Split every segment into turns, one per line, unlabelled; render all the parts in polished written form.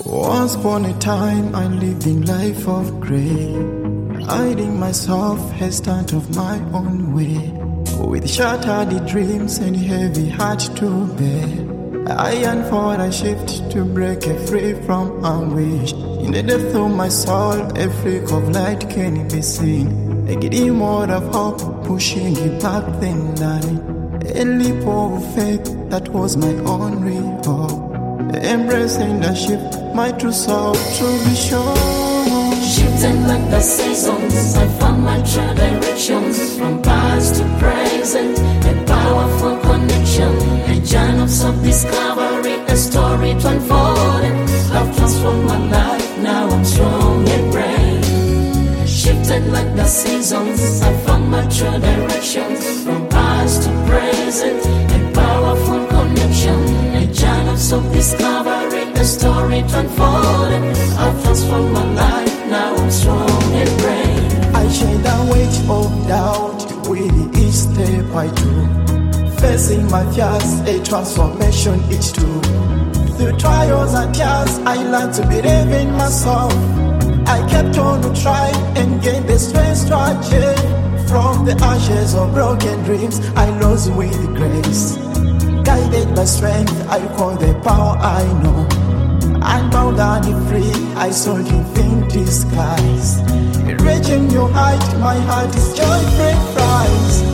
Once upon a time I lived in life of grey, hiding myself, hesitant of my own way, with shattered dreams and heavy heart to bear. I yearn for a shift to break free from anguish. In the depth of my soul, a freak of light can be seen. A giddy mode of hope, pushing it back the night. A leap of faith that was my only hope. Embracing the shift, my true soul to be sure.
Shifting like the seasons, I found my true directions. From past to present, a powerful connection. A journey of self-discovery, a story to unfold. Love transformed my life, now I'm strong and brave. Shifted like the seasons, I found my true directions. From past to present, a powerful connection. A journey of self-discovery, a story to unfold. I've transformed my life, now I'm strong and brave.
I share the weight of doubt with each step I do. Facing my fears, a transformation each too. Through trials and tears, I learned to believe in myself. I kept on to try and gain the strength to achieve. From the ashes of broken dreams, I rose with grace. Guided by strength, I call the power I know. Unbound and free, I saw infinity skies. Reaching your height, my heart is joy-free prize.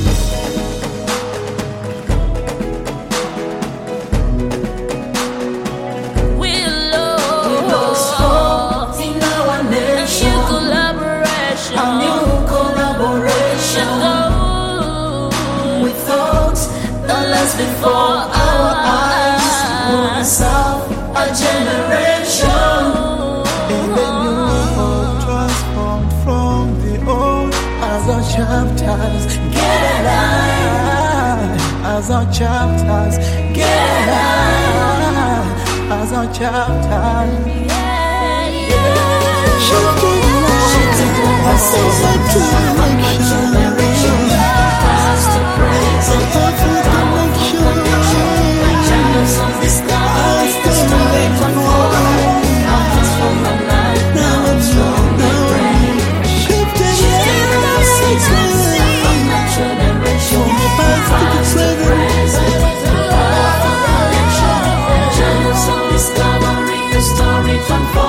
Before our eyes, moving south, a generation.
In the new world, transformed from the old. As our chapters get alive, as our chapters get alive, as our chapters.
Shifting like the seasons, my generation. Past to present. Story